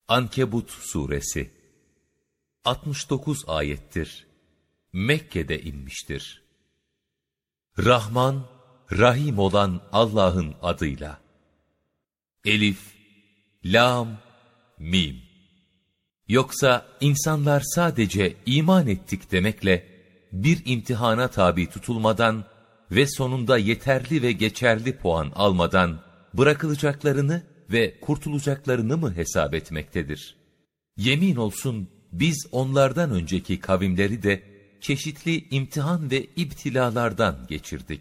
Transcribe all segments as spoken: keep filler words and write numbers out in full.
Ankebut suresi altmış dokuz ayettir. Mekke'de inmiştir. Rahman, Rahim olan Allah'ın adıyla. Elif, Lam, Mim. Yoksa insanlar sadece iman ettik demekle bir imtihana tabi tutulmadan ve sonunda yeterli ve geçerli puan almadan bırakılacaklarını ve kurtulacaklarını mı hesap etmektedir? Yemin olsun biz onlardan önceki kavimleri de çeşitli imtihan ve ibtilalardan geçirdik.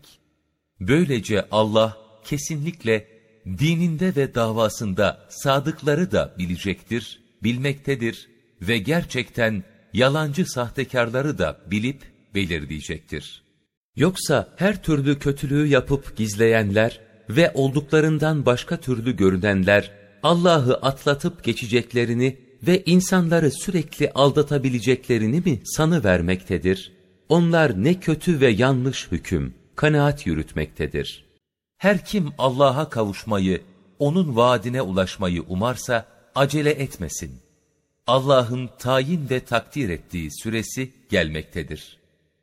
Böylece Allah kesinlikle dininde ve davasında sadıkları da bilecektir, bilmektedir ve gerçekten yalancı sahtekarları da bilip belirleyecektir. Yoksa her türlü kötülüğü yapıp gizleyenler ve olduklarından başka türlü görünenler, Allah'ı atlatıp geçeceklerini ve insanları sürekli aldatabileceklerini mi sanıvermektedir? Onlar ne kötü ve yanlış hüküm, kanaat yürütmektedir. Her kim Allah'a kavuşmayı, onun vaadine ulaşmayı umarsa acele etmesin. Allah'ın tayin ve takdir ettiği süresi gelmektedir.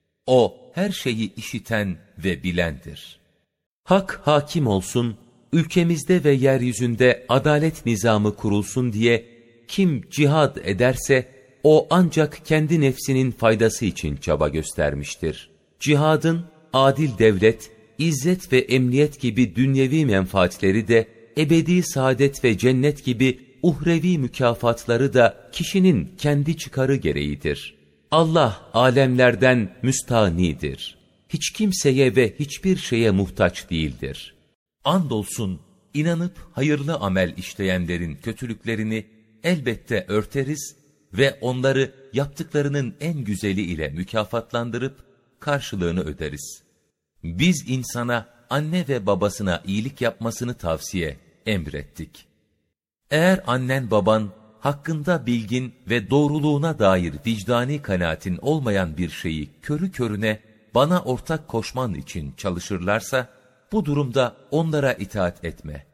O her şeyi işiten ve bilendir. Hak hakim olsun, ülkemizde ve yeryüzünde adalet nizamı kurulsun diye kim cihad ederse o ancak kendi nefsinin faydası için çaba göstermiştir. Cihadın adil devlet, izzet ve emniyet gibi dünyevi menfaatleri de ebedi saadet ve cennet gibi uhrevi mükafatları da kişinin kendi çıkarı gereğidir. Allah alemlerden müstağnidir. Hiç kimseye ve hiçbir şeye muhtaç değildir. Andolsun inanıp hayırlı amel işleyenlerin kötülüklerini elbette örteriz ve onları yaptıklarının en güzeli ile mükafatlandırıp karşılığını öderiz. Biz insana anne ve babasına iyilik yapmasını tavsiye, emrettik. Eğer annen baban hakkında bilgin ve doğruluğuna dair vicdani kanaatin olmayan bir şeyi körü körüne bana ortak koşman için çalışırlarsa, bu durumda onlara itaat etme.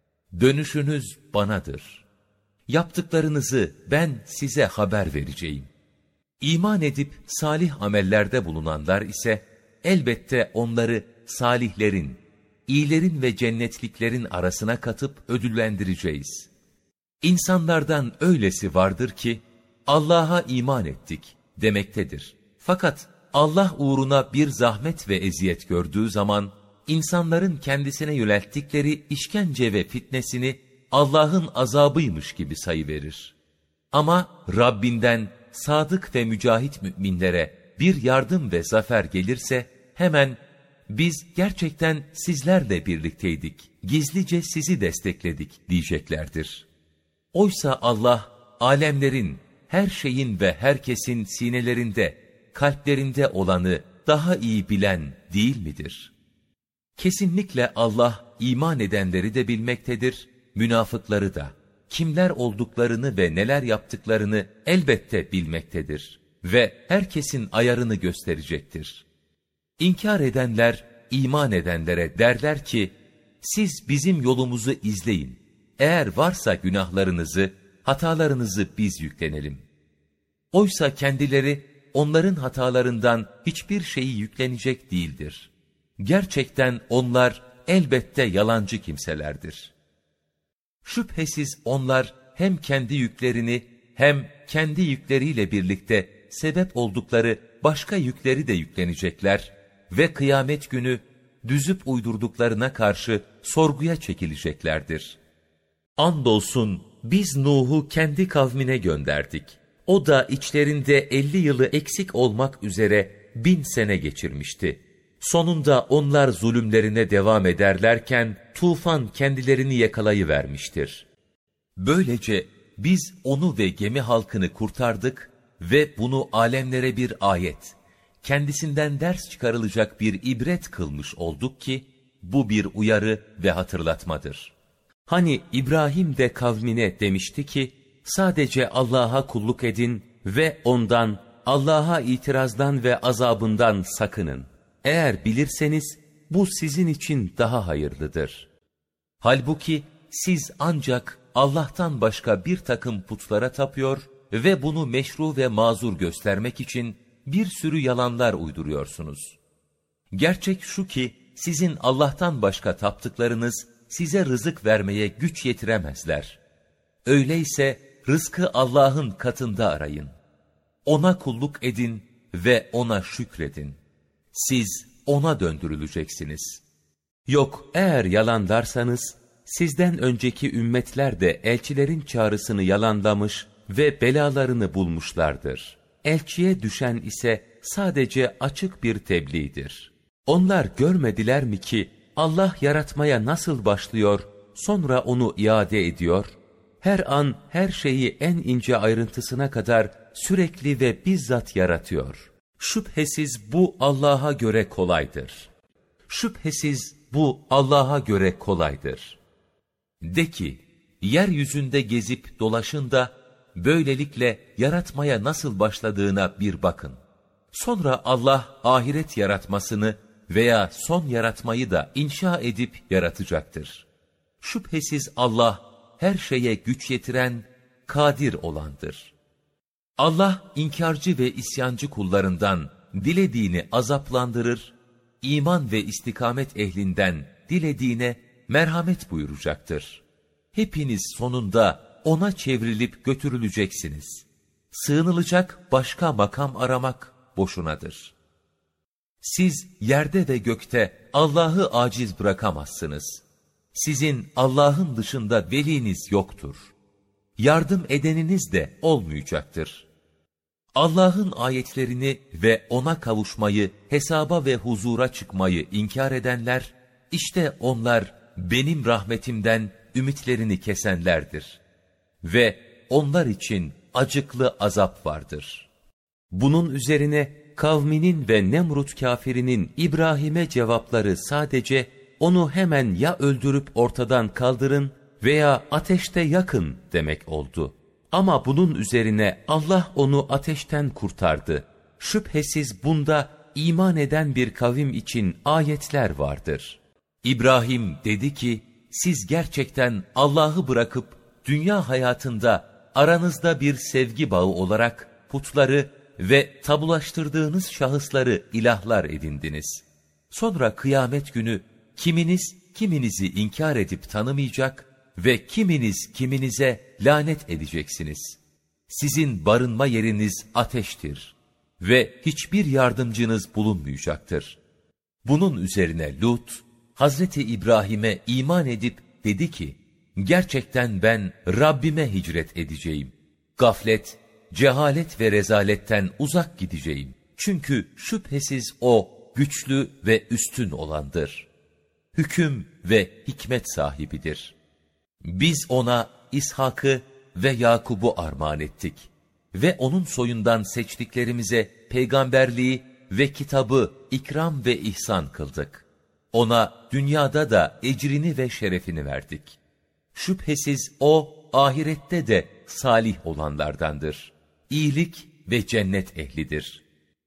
Dönüşünüz banadır. Yaptıklarınızı ben size haber vereceğim. İman edip salih amellerde bulunanlar ise, elbette onları salihlerin, iyilerin ve cennetliklerin arasına katıp ödüllendireceğiz. İnsanlardan öylesi vardır ki, Allah'a iman ettik demektedir. Fakat Allah uğruna bir zahmet ve eziyet gördüğü zaman, insanların kendisine yönelttikleri işkence ve fitnesini Allah'ın azabıymış gibi sayıverir. Ama Rabbinden sadık ve mücahit müminlere bir yardım ve zafer gelirse, hemen biz gerçekten sizlerle birlikteydik, gizlice sizi destekledik diyeceklerdir. Oysa Allah, alemlerin, her şeyin ve herkesin sinelerinde, kalplerinde olanı daha iyi bilen değil midir? Kesinlikle Allah, iman edenleri de bilmektedir, münafıkları da. Kimler olduklarını ve neler yaptıklarını elbette bilmektedir ve herkesin ayarını gösterecektir. İnkar edenler, iman edenlere derler ki, siz bizim yolumuzu izleyin. Eğer varsa günahlarınızı, hatalarınızı biz yüklenelim. Oysa kendileri onların hatalarından hiçbir şeyi yüklenecek değildir. Gerçekten onlar elbette yalancı kimselerdir. Şüphesiz onlar hem kendi yüklerini hem kendi yükleriyle birlikte sebep oldukları başka yükleri de yüklenecekler ve kıyamet günü düzüp uydurduklarına karşı sorguya çekileceklerdir. Andolsun biz Nuh'u kendi kavmine gönderdik. O da içlerinde elli yılı eksik olmak üzere bin sene geçirmişti. Sonunda onlar zulümlerine devam ederlerken tufan kendilerini yakalayıvermiştir. Böylece biz onu ve gemi halkını kurtardık ve bunu alemlere bir ayet, kendisinden ders çıkarılacak bir ibret kılmış olduk ki, bu bir uyarı ve hatırlatmadır. Hani İbrahim de kavmine demişti ki, sadece Allah'a kulluk edin ve ondan, Allah'a itirazdan ve azabından sakının. Eğer bilirseniz, bu sizin için daha hayırlıdır. Halbuki siz ancak Allah'tan başka bir takım putlara tapıyor ve bunu meşru ve mazur göstermek için bir sürü yalanlar uyduruyorsunuz. Gerçek şu ki, sizin Allah'tan başka taptıklarınız size rızık vermeye güç yetiremezler. Öyleyse rızkı Allah'ın katında arayın. Ona kulluk edin ve ona şükredin. Siz ona döndürüleceksiniz. Yok, eğer yalanlarsanız, sizden önceki ümmetler de elçilerin çağrısını yalanlamış ve belalarını bulmuşlardır. Elçiye düşen ise sadece açık bir tebliğdir. Onlar görmediler mi ki Allah yaratmaya nasıl başlıyor, sonra onu iade ediyor? Her an her şeyi en ince ayrıntısına kadar sürekli ve bizzat yaratıyor. Şüphesiz bu Allah'a göre kolaydır. Şüphesiz bu Allah'a göre kolaydır. De ki, yeryüzünde gezip dolaşın da, böylelikle yaratmaya nasıl başladığına bir bakın. Sonra Allah ahiret yaratmasını veya son yaratmayı da inşa edip yaratacaktır. Şüphesiz Allah her şeye güç yetiren, kadir olandır. Allah inkarcı ve isyancı kullarından dilediğini azaplandırır, iman ve istikamet ehlinden dilediğine merhamet buyuracaktır. Hepiniz sonunda ona çevrilip götürüleceksiniz. Sığınılacak başka makam aramak boşunadır. Siz yerde ve gökte Allah'ı aciz bırakamazsınız. Sizin Allah'ın dışında veliniz yoktur. Yardım edeniniz de olmayacaktır. Allah'ın ayetlerini ve ona kavuşmayı, hesaba ve huzura çıkmayı inkar edenler, işte onlar benim rahmetimden ümitlerini kesenlerdir. Ve onlar için acıklı azap vardır. Bunun üzerine kavminin ve Nemrut kafirinin İbrahim'e cevapları sadece onu hemen ya öldürüp ortadan kaldırın veya ateşte yakın demek oldu. Ama bunun üzerine Allah onu ateşten kurtardı. Şüphesiz bunda iman eden bir kavim için ayetler vardır. İbrahim dedi ki, siz gerçekten Allah'ı bırakıp dünya hayatında aranızda bir sevgi bağı olarak putları ve tabulaştırdığınız şahısları ilahlar edindiniz. Sonra kıyamet günü kiminiz kiminizi inkar edip tanımayacak ve kiminiz kiminize lanet edeceksiniz. Sizin barınma yeriniz ateştir ve hiçbir yardımcınız bulunmayacaktır. Bunun üzerine Lut, Hazreti İbrahim'e iman edip dedi ki, gerçekten ben Rabbime hicret edeceğim. Gaflet, cehalet ve rezaletten uzak gideceğim. Çünkü şüphesiz o güçlü ve üstün olandır. Hüküm ve hikmet sahibidir. Biz ona İshak'ı ve Yakub'u armağan ettik. Ve onun soyundan seçtiklerimize peygamberliği ve kitabı ikram ve ihsan kıldık. Ona dünyada da ecrini ve şerefini verdik. Şüphesiz o ahirette de salih olanlardandır. İyilik ve cennet ehlidir.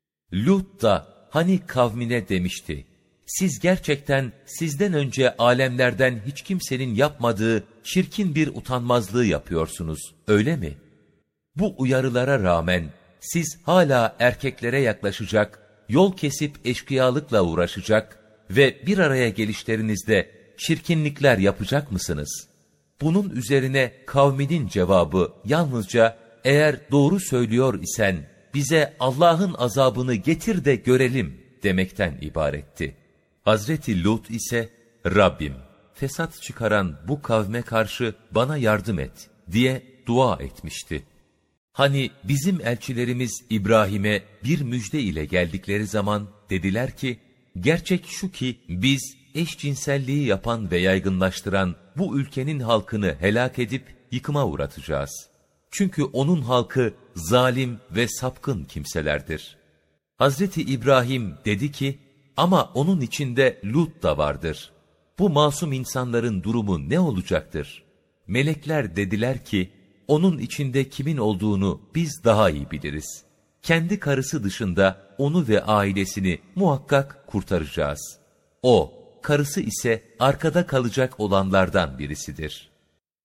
Lut da hani kavmine demişti, siz gerçekten sizden önce alemlerden hiç kimsenin yapmadığı çirkin bir utanmazlığı yapıyorsunuz, öyle mi? Bu uyarılara rağmen siz hala erkeklere yaklaşacak, yol kesip eşkıyalıkla uğraşacak ve bir araya gelişlerinizde çirkinlikler yapacak mısınız? Bunun üzerine kavminin cevabı yalnızca, eğer doğru söylüyor isen bize Allah'ın azabını getir de görelim demekten ibaretti. Hazreti Lut ise, Rabbim, fesat çıkaran bu kavme karşı bana yardım et diye dua etmişti. Hani bizim elçilerimiz İbrahim'e bir müjde ile geldikleri zaman dediler ki, gerçek şu ki biz eşcinselliği yapan ve yaygınlaştıran bu ülkenin halkını helak edip yıkıma uğratacağız. Çünkü onun halkı zalim ve sapkın kimselerdir. Hazreti İbrahim dedi ki, ama onun içinde Lut da vardır. Bu masum insanların durumu ne olacaktır? Melekler dediler ki, onun içinde kimin olduğunu biz daha iyi biliriz. Kendi karısı dışında onu ve ailesini muhakkak kurtaracağız. O, karısı ise arkada kalacak olanlardan birisidir.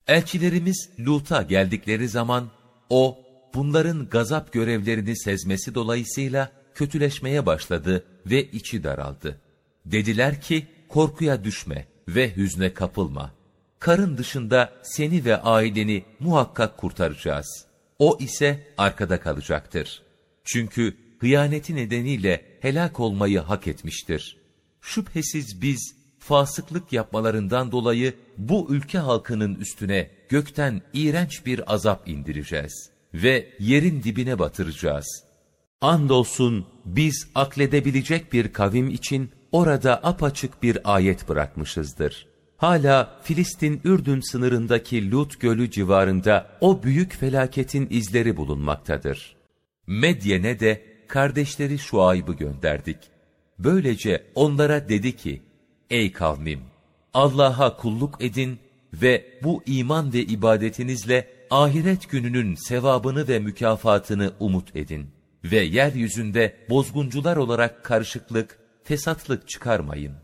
Elçilerimiz Lut'a geldikleri zaman, o, bunların gazap görevlerini sezmesi dolayısıyla kötüleşmeye başladı ve içi daraldı. Dediler ki, korkuya düşme ve hüzne kapılma. Karın dışında seni ve aileni muhakkak kurtaracağız. O ise arkada kalacaktır. Çünkü hıyaneti nedeniyle helak olmayı hak etmiştir. Şüphesiz biz, fasıklık yapmalarından dolayı bu ülke halkının üstüne gökten iğrenç bir azap indireceğiz ve yerin dibine batıracağız. Andolsun biz akledebilecek bir kavim için orada apaçık bir ayet bırakmışızdır. Hala Filistin Ürdün sınırındaki Lut Gölü civarında o büyük felaketin izleri bulunmaktadır. Medyen'e de kardeşleri Şuayb'ı gönderdik. Böylece onlara dedi ki, ey kavmim! Allah'a kulluk edin ve bu iman ve ibadetinizle ahiret gününün sevabını ve mükafatını umut edin. Ve yeryüzünde bozguncular olarak karışıklık, fesatlık çıkarmayın.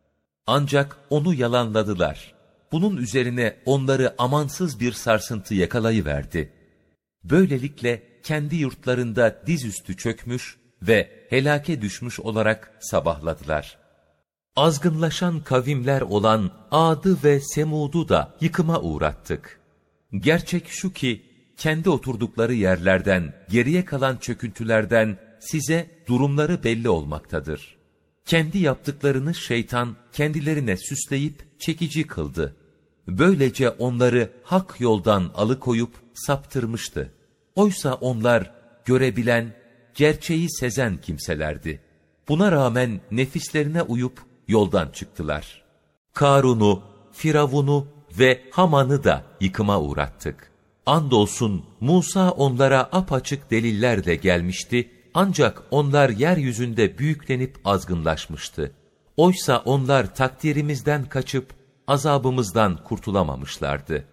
Ancak onu yalanladılar. Bunun üzerine onları amansız bir sarsıntı yakalayıverdi. Böylelikle kendi yurtlarında dizüstü çökmüş ve helake düşmüş olarak sabahladılar. Azgınlaşan kavimler olan Ad'ı ve Semud'u da yıkıma uğrattık. Gerçek şu ki, kendi oturdukları yerlerden, geriye kalan çöküntülerden size durumları belli olmaktadır. Kendi yaptıklarını şeytan kendilerine süsleyip çekici kıldı. Böylece onları hak yoldan alıkoyup saptırmıştı. Oysa onlar görebilen, gerçeği sezen kimselerdi. Buna rağmen nefislerine uyup yoldan çıktılar. Karun'u, Firavun'u ve Haman'ı da yıkıma uğrattık. Andolsun Musa onlara apaçık delillerle gelmişti, ancak onlar yeryüzünde büyüklenip azgınlaşmıştı. Oysa onlar takdirimizden kaçıp azabımızdan kurtulamamışlardı.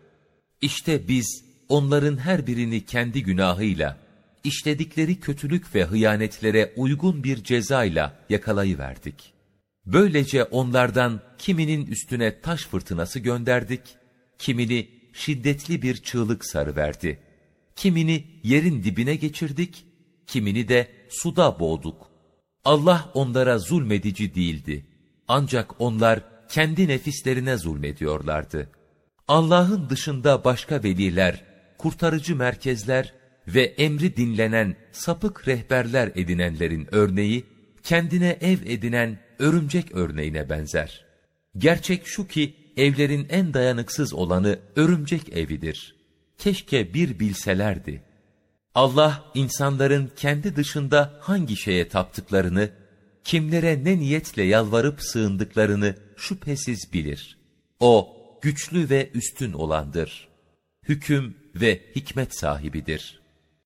İşte biz onların her birini kendi günahıyla, işledikleri kötülük ve hıyanetlere uygun bir cezayla yakalayıverdik. Böylece onlardan kiminin üstüne taş fırtınası gönderdik, kimini şiddetli bir çığlık sarıverdi. Kimini yerin dibine geçirdik, kimini de suda boğduk. Allah onlara zulmedici değildi. Ancak onlar kendi nefislerine zulmediyorlardı. Allah'ın dışında başka veliler, kurtarıcı merkezler ve emri dinlenen sapık rehberler edinenlerin örneği, kendine ev edinen örümcek örneğine benzer. Gerçek şu ki, evlerin en dayanıksız olanı örümcek evidir. Keşke bir bilselerdi. Allah, insanların kendi dışında hangi şeye taptıklarını, kimlere ne niyetle yalvarıp sığındıklarını şüphesiz bilir. O, güçlü ve üstün olandır. Hüküm ve hikmet sahibidir.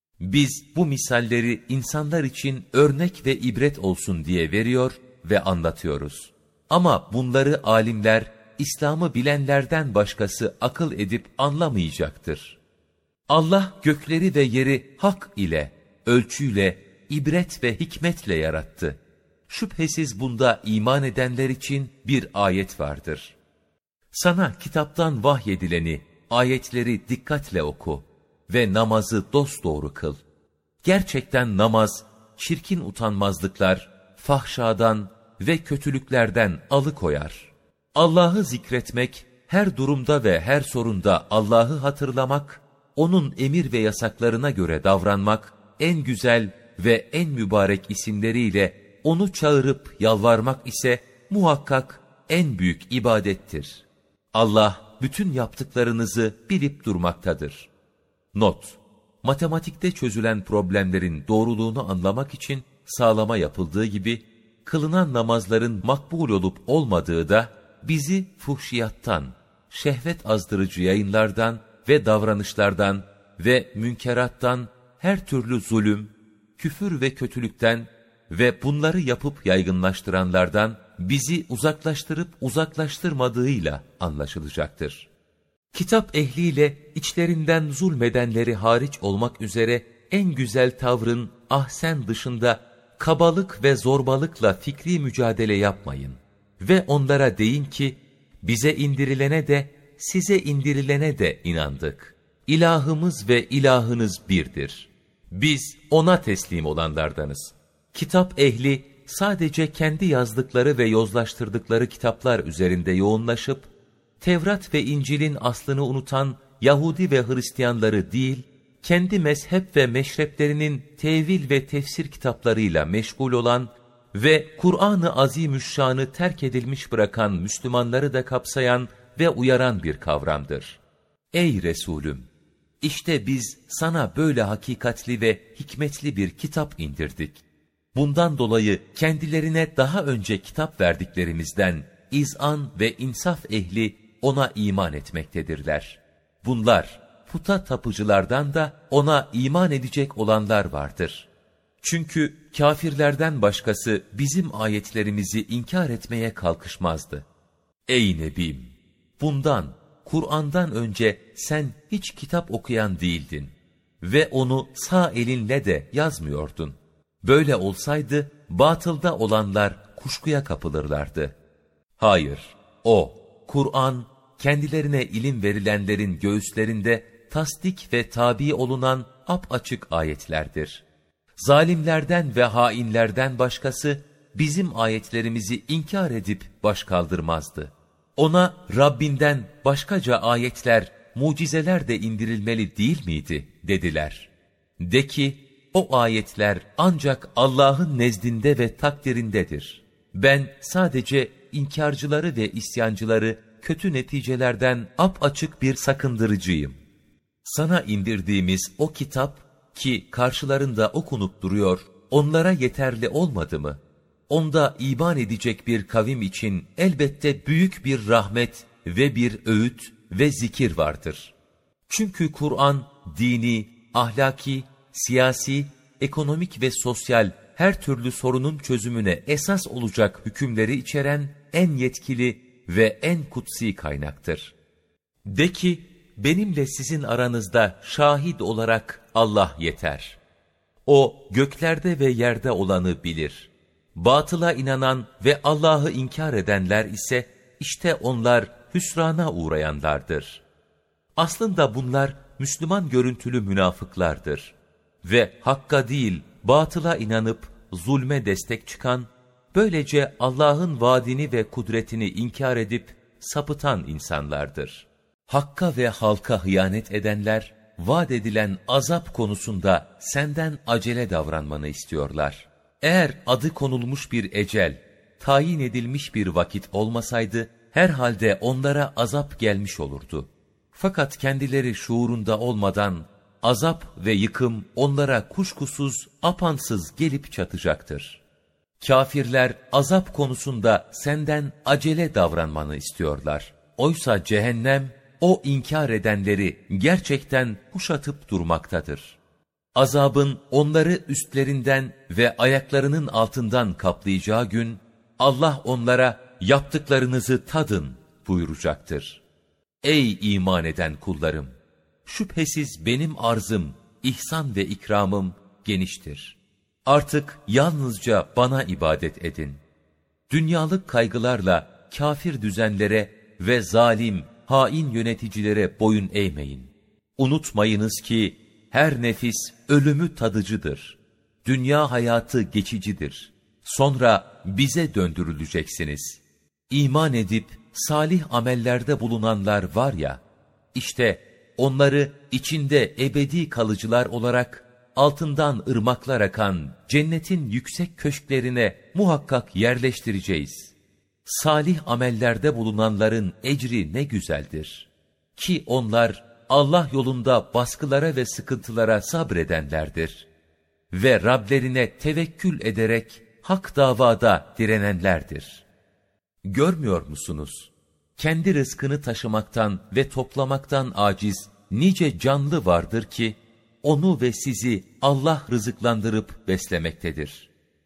Biz bu misalleri insanlar için örnek ve ibret olsun diye veriyor ve anlatıyoruz. Ama bunları alimler, İslam'ı bilenlerden başkası akıl edip anlamayacaktır. Allah gökleri ve yeri hak ile, ölçüyle, ibret ve hikmetle yarattı. Şüphesiz bunda iman edenler için bir ayet vardır. Sana kitaptan vahyedileni, ayetleri dikkatle oku ve namazı dosdoğru kıl. Gerçekten namaz, çirkin utanmazlıklar, fahşadan ve kötülüklerden alıkoyar. Allah'ı zikretmek, her durumda ve her sorunda Allah'ı hatırlamak, onun emir ve yasaklarına göre davranmak, en güzel ve en mübarek isimleriyle onu çağırıp yalvarmak ise muhakkak en büyük ibadettir. Allah bütün yaptıklarınızı bilip durmaktadır. Not: Matematikte çözülen problemlerin doğruluğunu anlamak için sağlama yapıldığı gibi, kılınan namazların makbul olup olmadığı da bizi fuhşiyattan, şehvet azdırıcı yayınlardan ve davranışlardan ve münkerattan, her türlü zulüm, küfür ve kötülükten ve bunları yapıp yaygınlaştıranlardan bizi uzaklaştırıp uzaklaştırmadığıyla anlaşılacaktır. Kitap ehliyle içlerinden zulmedenleri hariç olmak üzere en güzel tavrın ahsen dışında kabalık ve zorbalıkla fikri mücadele yapmayın. Ve onlara deyin ki, bize indirilene de size indirilene de inandık. İlahımız ve ilahınız birdir. Biz ona teslim olanlardanız. Kitap ehli sadece kendi yazdıkları ve yozlaştırdıkları kitaplar üzerinde yoğunlaşıp, Tevrat ve İncil'in aslını unutan Yahudi ve Hristiyanları değil, kendi mezhep ve meşreplerinin tevil ve tefsir kitaplarıyla meşgul olan ve Kur'an-ı Azimüşşan'ı terk edilmiş bırakan Müslümanları da kapsayan ve uyaran bir kavramdır. Ey Resulüm! İşte biz sana böyle hakikatli ve hikmetli bir kitap indirdik. Bundan dolayı kendilerine daha önce kitap verdiklerimizden izan ve insaf ehli ona iman etmektedirler. Bunlar, puta tapıcılardan da ona iman edecek olanlar vardır. Çünkü kâfirlerden başkası bizim ayetlerimizi inkar etmeye kalkışmazdı. Ey Nebim! Bundan, Kur'an'dan önce sen hiç kitap okuyan değildin ve onu sağ elinle de yazmıyordun. Böyle olsaydı, batılda olanlar kuşkuya kapılırlardı. Hayır, o, Kur'an, kendilerine ilim verilenlerin göğüslerinde tasdik ve tabi olunan apaçık ayetlerdir. Zalimlerden ve hainlerden başkası, bizim ayetlerimizi inkar edip baş kaldırmazdı. Ona Rabbinden başkaca ayetler, mucizeler de indirilmeli değil miydi, dediler. De ki, o ayetler ancak Allah'ın nezdinde ve takdirindedir. Ben sadece inkarcıları ve isyancıları kötü neticelerden apaçık bir sakındırıcıyım. Sana indirdiğimiz o kitap ki karşılarında okunup duruyor, onlara yeterli olmadı mı? Onda iman edecek bir kavim için elbette büyük bir rahmet ve bir öğüt ve zikir vardır. Çünkü Kur'an, dini, ahlaki, siyasi, ekonomik ve sosyal her türlü sorunun çözümüne esas olacak hükümleri içeren en yetkili ve en kutsi kaynaktır. De ki, benimle sizin aranızda şahit olarak Allah yeter. O, göklerde ve yerde olanı bilir. Batıla inanan ve Allah'ı inkar edenler ise, işte onlar hüsrana uğrayanlardır. Aslında bunlar Müslüman görüntülü münafıklardır. Ve hakka değil, batıla inanıp zulme destek çıkan, böylece Allah'ın vaadini ve kudretini inkar edip sapıtan insanlardır. Hakka ve halka hıyanet edenler, vaat edilen azap konusunda senden acele davranmanı istiyorlar. Eğer adı konulmuş bir ecel, tayin edilmiş bir vakit olmasaydı, herhalde onlara azap gelmiş olurdu. Fakat kendileri şuurunda olmadan, azap ve yıkım onlara kuşkusuz, apansız gelip çatacaktır. Kâfirler azap konusunda senden acele davranmanı istiyorlar. Oysa cehennem, o inkar edenleri gerçekten kuşatıp durmaktadır. Azabın onları üstlerinden ve ayaklarının altından kaplayacağı gün, Allah onlara yaptıklarınızı tadın buyuracaktır. Ey iman eden kullarım! Şüphesiz benim arzım, ihsan ve ikramım geniştir. Artık yalnızca bana ibadet edin. Dünyalık kaygılarla kafir düzenlere ve zalim, hain yöneticilere boyun eğmeyin. Unutmayınız ki her nefis ölümü tadıcıdır. Dünya hayatı geçicidir. Sonra bize döndürüleceksiniz. İman edip salih amellerde bulunanlar var ya, işte onları içinde ebedi kalıcılar olarak altından ırmaklar akan cennetin yüksek köşklerine muhakkak yerleştireceğiz. Salih amellerde bulunanların ecri ne güzeldir. Ki onlar Allah yolunda baskılara ve sıkıntılara sabredenlerdir. Ve Rablerine tevekkül ederek hak davada direnenlerdir. Görmüyor musunuz? Kendi rızkını taşımaktan ve toplamaktan aciz nice canlı vardır ki, onu ve sizi Allah rızıklandırıp beslemektedir.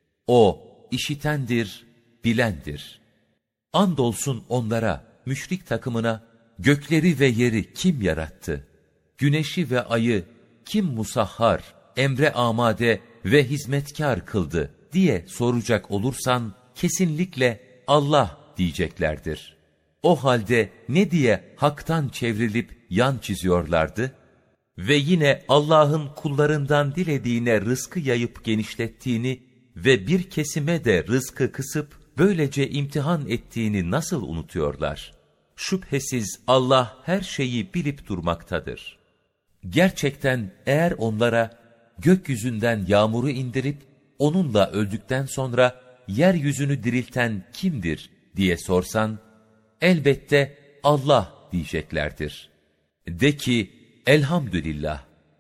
O, işitendir, bilendir. Andolsun onlara, müşrik takımına, gökleri ve yeri kim yarattı? Güneşi ve ayı kim musahhar, emre amade ve hizmetkar kıldı diye soracak olursan, kesinlikle Allah diyeceklerdir. O halde ne diye haktan çevrilip yan çiziyorlardı? Ve yine Allah'ın kullarından dilediğine rızkı yayıp genişlettiğini ve bir kesime de rızkı kısıp böylece imtihan ettiğini nasıl unutuyorlar? Şüphesiz Allah her şeyi bilip durmaktadır. Gerçekten eğer onlara gökyüzünden yağmuru indirip onunla öldükten sonra yeryüzünü dirilten kimdir diye sorsan, elbette Allah diyeceklerdir. De ki, elhamdülillah,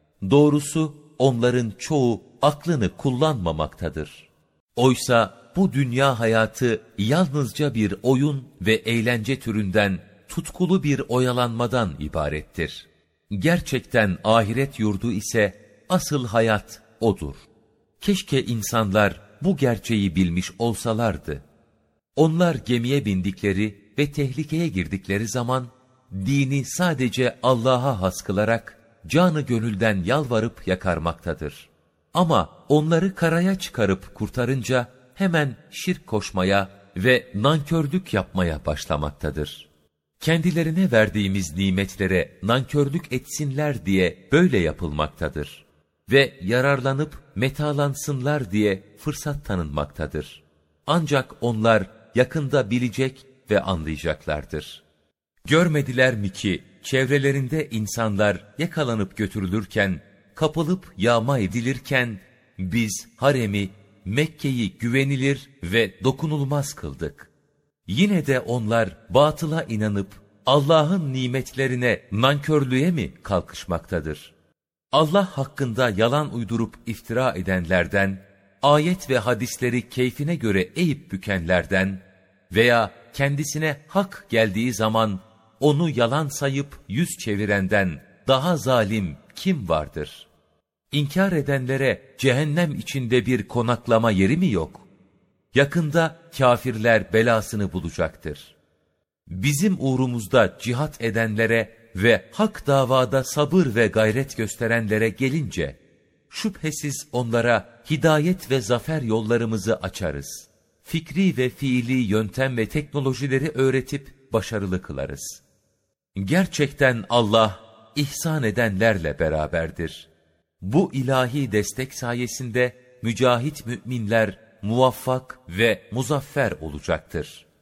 doğrusu onların çoğu aklını kullanmamaktadır. Oysa bu dünya hayatı yalnızca bir oyun ve eğlence türünden tutkulu bir oyalanmadan ibarettir. Gerçekten ahiret yurdu ise asıl hayat odur. Keşke insanlar bu gerçeği bilmiş olsalardı. Onlar gemiye bindikleri ve tehlikeye girdikleri zaman, dini sadece Allah'a has kılarak, canı gönülden yalvarıp yakarmaktadır. Ama onları karaya çıkarıp kurtarınca, hemen şirk koşmaya ve nankörlük yapmaya başlamaktadır. Kendilerine verdiğimiz nimetlere nankörlük etsinler diye böyle yapılmaktadır. Ve yararlanıp metalansınlar diye fırsat tanınmaktadır. Ancak onlar yakında bilecek ve anlayacaklardır. Görmediler mi ki çevrelerinde insanlar yakalanıp götürülürken, kapılıp yağma edilirken, biz haremi, Mekke'yi güvenilir ve dokunulmaz kıldık. Yine de onlar batıla inanıp Allah'ın nimetlerine nankörlüğe mi kalkışmaktadır? Allah hakkında yalan uydurup iftira edenlerden, ayet ve hadisleri keyfine göre eğip bükenlerden veya kendisine hak geldiği zaman onu yalan sayıp yüz çevirenden daha zalim kim vardır? İnkar edenlere cehennem içinde bir konaklama yeri mi yok? Yakında kâfirler belasını bulacaktır. Bizim uğrumuzda cihat edenlere ve hak davada sabır ve gayret gösterenlere gelince, şüphesiz onlara hidayet ve zafer yollarımızı açarız. Fikri ve fiili yöntem ve teknolojileri öğretip başarılı kılarız. Gerçekten Allah, ihsan edenlerle beraberdir. Bu ilahi destek sayesinde mücahit müminler muvaffak ve muzaffer olacaktır.